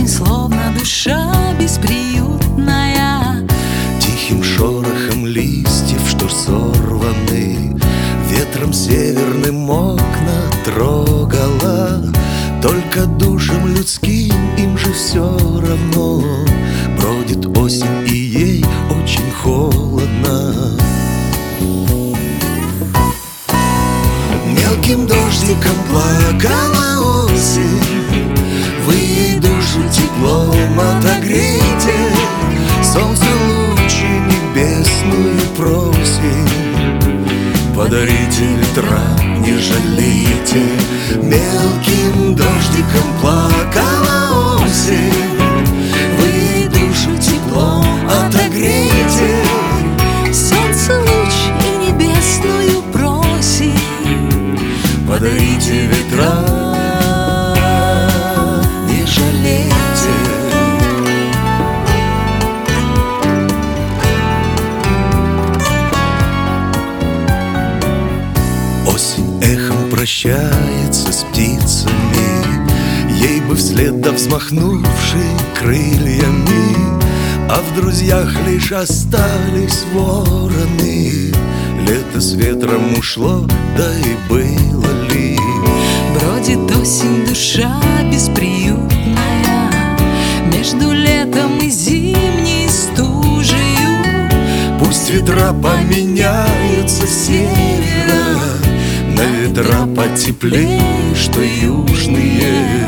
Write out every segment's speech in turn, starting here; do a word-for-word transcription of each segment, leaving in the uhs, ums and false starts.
осень, словно душа бесприютная, тихим шорохом листьев, что сорваны ветром северным, окна трогала. Только душам людским им же все равно. Бродит осень, и ей очень холодно. Мелким дождиком плакала осень. Вы душу теплом отогрейте, солнце лучи небесную просим. Подарите ветра, не жалейте. Мелким дождиком плакала осень. Вы душу теплом отогрейте, солнце луч и небесную просим. Подарите ветра, не жалейте. Осень эхом прощается с птицами, ей бы вслед да взмахнувшей крыльями. А в друзьях лишь остались вороны. Лето с ветром ушло, да и было ли. Бродит осень, душа бесприютная, между летом и зимней стужею. Пусть ветра поменяются с севера на ветра потеплее, что южные.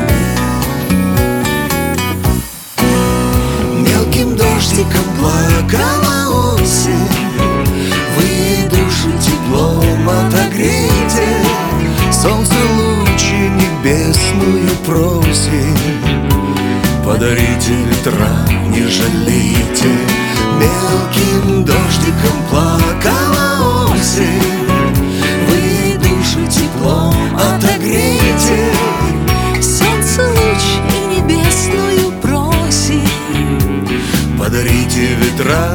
Мелким дождиком плакала осень. Вы душу теплом отогрейте, солнце лучи небесную просим. Подарите ветра, не жалейте. Мелким дождиком плакала осень. Вы душу теплом отогрейте, солнце луч и небесную просим. Подарите ветра,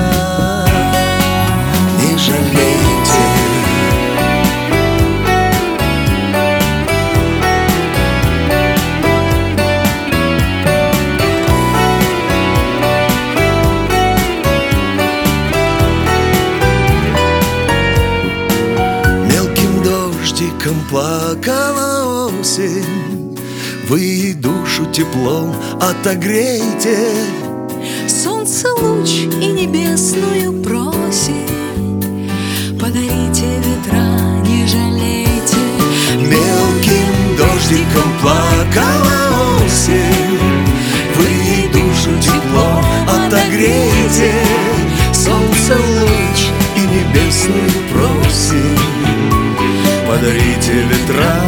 не жалейте. Мелким дождиком плакала осень. Вы душу теплом отогрейте, солнце луч и небесную просим. Подарите ветра, не жалейте. Мелким дождиком плакала осень. Вы душу теплом отогрейте, солнце луч и небесную просим. Подарите ветра,